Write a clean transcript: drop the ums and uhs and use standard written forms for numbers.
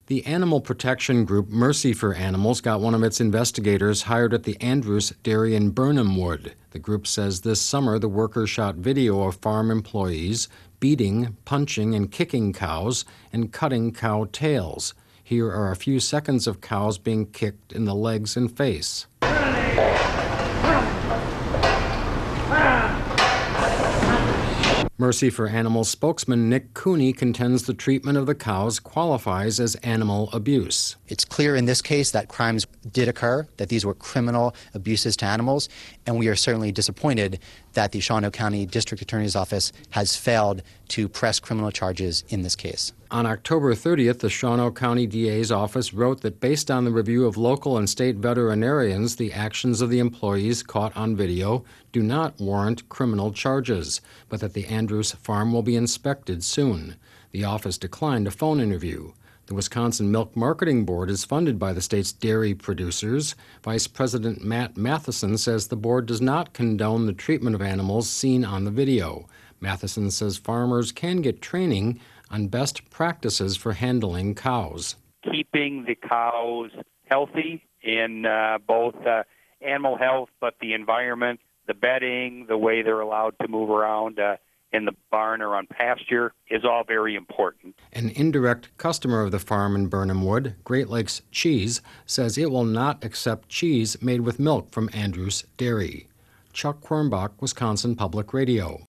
The animal protection group Mercy for Animals got one of its investigators hired at the Andrews Dairy in Birnhamwood. The group says this summer the workers shot video of farm employees beating, punching, and kicking cows and cutting cow tails. Here are a few seconds of cows being kicked in the legs and face. Mercy for Animals spokesman Nick Cooney contends the treatment of the cows qualifies as animal abuse. It's clear in this case that crimes did occur, that these were criminal abuses to animals, and we are certainly disappointed that the Shawano County District Attorney's Office has failed to press criminal charges in this case. On October 30th, the Shawano County DA's office wrote that based on the review of local and state veterinarians, the actions of the employees caught on video do not warrant criminal charges, but that the Andrews farm will be inspected soon. The office declined a phone interview. The Wisconsin Milk Marketing Board is funded by the state's dairy producers. Vice President Matt Matheson says the board does not condone the treatment of animals seen on the video. Matheson says farmers can get training on best practices for handling cows. Keeping the cows healthy in both animal health, but the environment, the bedding, the way they're allowed to move around in the barn or on pasture is all very important. An indirect customer of the farm in Birnhamwood, Great Lakes Cheese, says it will not accept cheese made with milk from Andrews Dairy. Chuck Quirmbach, Wisconsin Public Radio.